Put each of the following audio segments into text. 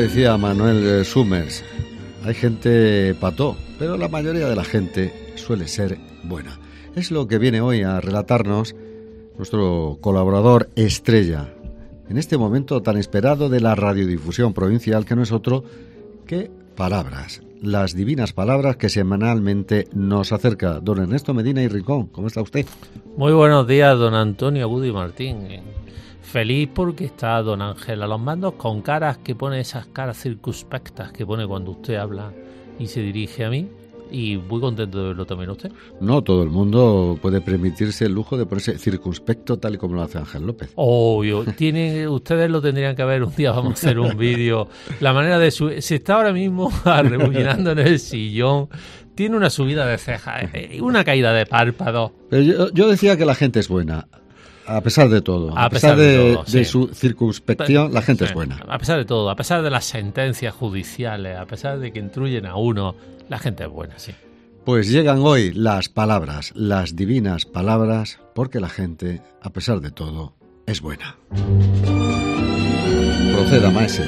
decía Manuel Summers, hay gente pató, pero la mayoría de la gente suele ser buena. Es lo que viene hoy a relatarnos nuestro colaborador estrella, en este momento tan esperado de la radiodifusión provincial, que no es otro que Palabras, las divinas palabras que semanalmente nos acerca don Ernesto Medina y Rincón. ¿Cómo está usted? Muy buenos días, don Antonio Agudo y Martín. Feliz porque está don Ángel a los mandos, con caras que pone, esas caras circunspectas que pone cuando usted habla y se dirige a mí. Y muy contento de verlo también usted. No todo el mundo puede permitirse el lujo de ponerse circunspecto tal y como lo hace Ángel López. Obvio, ustedes lo tendrían que ver un día, vamos a hacer un vídeo. La manera de subir, se está ahora mismo arrebullinando en el sillón, tiene una subida de cejas, una caída de párpados. Pero yo decía que la gente es buena. A pesar de todo, a pesar de todo, de su circunspección, la gente es buena. A pesar de todo, a pesar de las sentencias judiciales, a pesar de que intruyen a uno, la gente es buena, sí. Pues llegan hoy las palabras, las divinas palabras, porque la gente, a pesar de todo, es buena. Proceda, maese.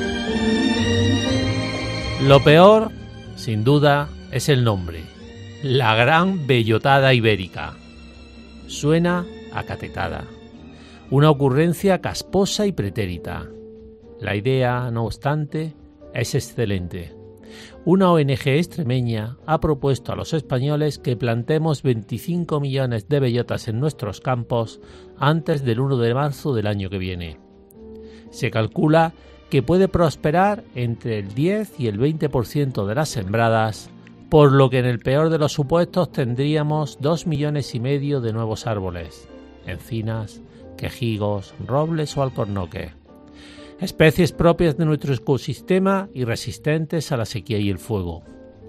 Lo peor, sin duda, es el nombre. La gran bellotada ibérica. Suena a catetada. Una ocurrencia casposa y pretérita. La idea, no obstante, es excelente. Una ONG extremeña ha propuesto a los españoles que plantemos 25 millones de bellotas en nuestros campos antes del 1 de marzo del año que viene. Se calcula que puede prosperar entre el 10 y el 20% de las sembradas, por lo que en el peor de los supuestos tendríamos 2,5 millones de nuevos árboles, encinas, quejigos, robles o alcornoques. Especies propias de nuestro ecosistema y resistentes a la sequía y el fuego.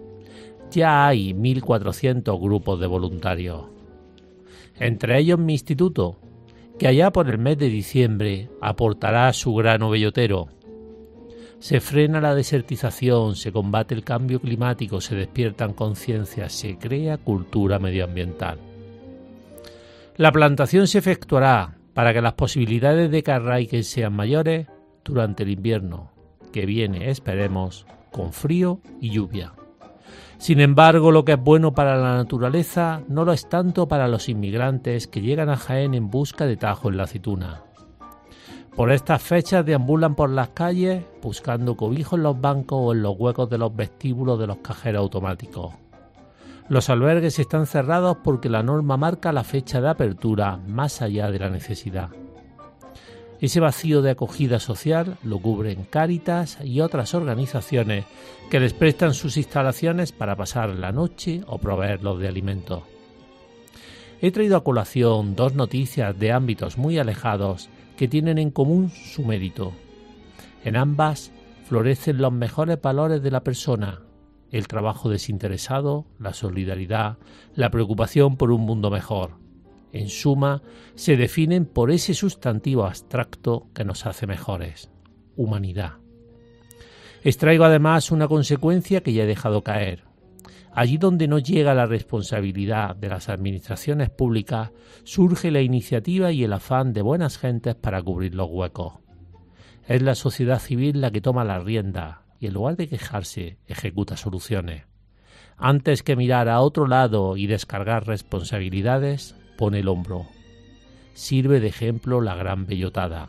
Ya hay 1.400 grupos de voluntarios. Entre ellos mi instituto, que allá por el mes de diciembre aportará su grano bellotero. Se frena la desertización, se combate el cambio climático, se despiertan conciencias, se crea cultura medioambiental. La plantación se efectuará para que las posibilidades de que arraiguen sean mayores durante el invierno, que viene, esperemos, con frío y lluvia. Sin embargo, lo que es bueno para la naturaleza no lo es tanto para los inmigrantes que llegan a Jaén en busca de tajo en la aceituna. Por estas fechas deambulan por las calles buscando cobijo en los bancos o en los huecos de los vestíbulos de los cajeros automáticos. Los albergues están cerrados porque la norma marca la fecha de apertura más allá de la necesidad. Ese vacío de acogida social lo cubren Cáritas y otras organizaciones que les prestan sus instalaciones para pasar la noche o proveerlos de alimentos. He traído a colación dos noticias de ámbitos muy alejados que tienen en común su mérito. En ambas florecen los mejores valores de la persona: el trabajo desinteresado, la solidaridad, la preocupación por un mundo mejor. En suma, se definen por ese sustantivo abstracto que nos hace mejores: humanidad. Extraigo además una consecuencia que ya he dejado caer. Allí donde no llega la responsabilidad de las administraciones públicas, surge la iniciativa y el afán de buenas gentes para cubrir los huecos. Es la sociedad civil la que toma la rienda y en lugar de quejarse, ejecuta soluciones. Antes que mirar a otro lado y descargar responsabilidades, pone el hombro. Sirve de ejemplo la gran bellotada.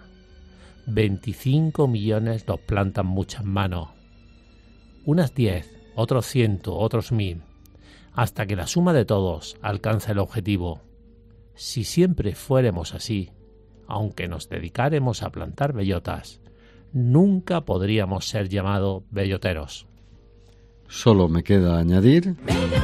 25 millones los plantan muchas manos. Unas 10, otros 100, otros 1000, hasta que la suma de todos alcanza el objetivo. Si siempre fuéramos así, aunque nos dedicáremos a plantar bellotas, nunca podríamos ser llamados belloteros. Solo me queda añadir...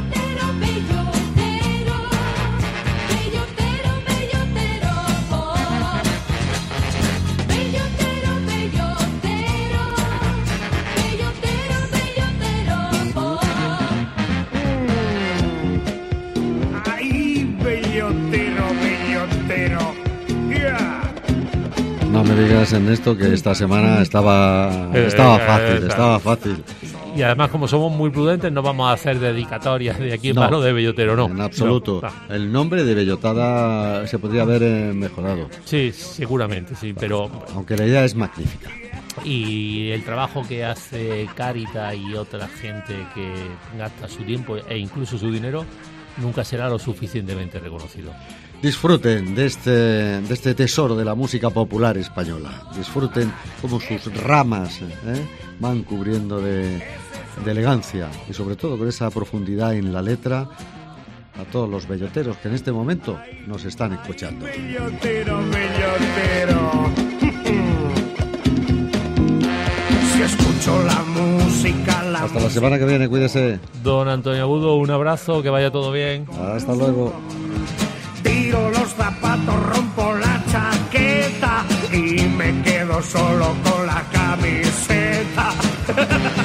No me digas, Ernesto, que esta semana estaba fácil. Y además, como somos muy prudentes, no vamos a hacer dedicatorias de aquí en mano de bellotero, no. En absoluto. No. El nombre de bellotada se podría haber mejorado. Sí, seguramente, sí, pero... Aunque la idea es magnífica. Y el trabajo que hace Cáritas y otra gente que gasta su tiempo e incluso su dinero nunca será lo suficientemente reconocido. Disfruten de este tesoro de la música popular española. Disfruten cómo sus ramas van cubriendo de elegancia y sobre todo con esa profundidad en la letra a todos los belloteros que en este momento nos están escuchando. Bellotero, bellotero. Si escucho la música, Hasta la semana que viene, cuídese. Don Antonio Agudo, un abrazo, que vaya todo bien. Hasta luego. Tiro los zapatos, rompo la chaqueta y me quedo solo con la camiseta.